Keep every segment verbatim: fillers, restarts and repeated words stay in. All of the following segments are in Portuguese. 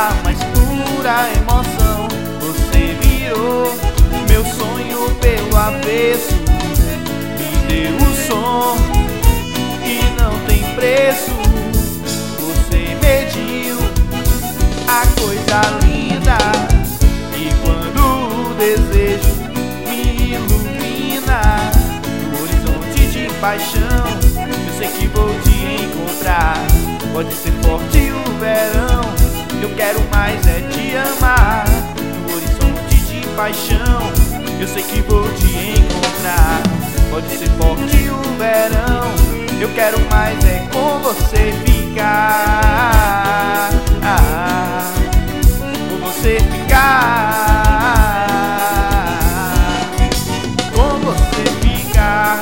a mais pura emoção. Você virou meu sonho pelo avesso, me deu o som que não tem preço. Você mediu a coisa linda, e quando o desejo me ilumina no horizonte de paixão, eu sei que vou te encontrar. Pode ser forte o verão, eu quero mais é te amar. No horizonte de paixão, eu sei que vou te encontrar. Pode ser forte o verão, eu quero mais é com você ficar. Ah, com você ficar, com você ficar.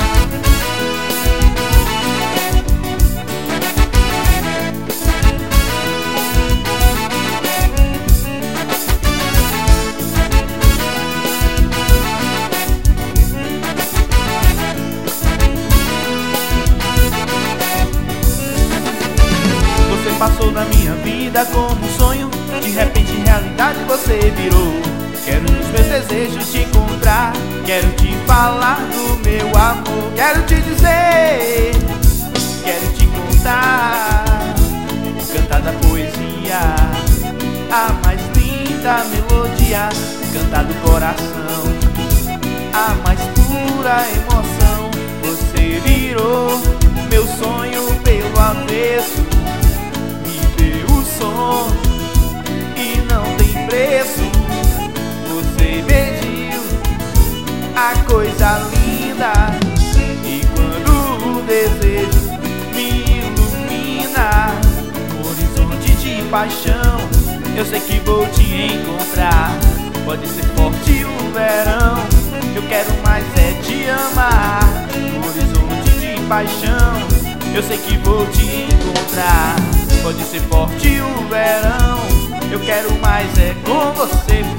Passou na minha vida como um sonho, de repente realidade você virou. Quero nos meus desejos te encontrar, quero te falar do meu amor. Quero te dizer, quero te contar, cantar da poesia, a mais linda melodia, cantar do coração, a mais pura emoção. Você virou meu sonho pelo avesso, e não tem preço. Você mediu a coisa linda, e quando o desejo me ilumina no horizonte de paixão, eu sei que vou te encontrar. Pode ser forte o verão, eu quero mais é te amar. No horizonte de paixão, eu sei que vou te encontrar. Pode ser forte o verão, eu quero mais é com você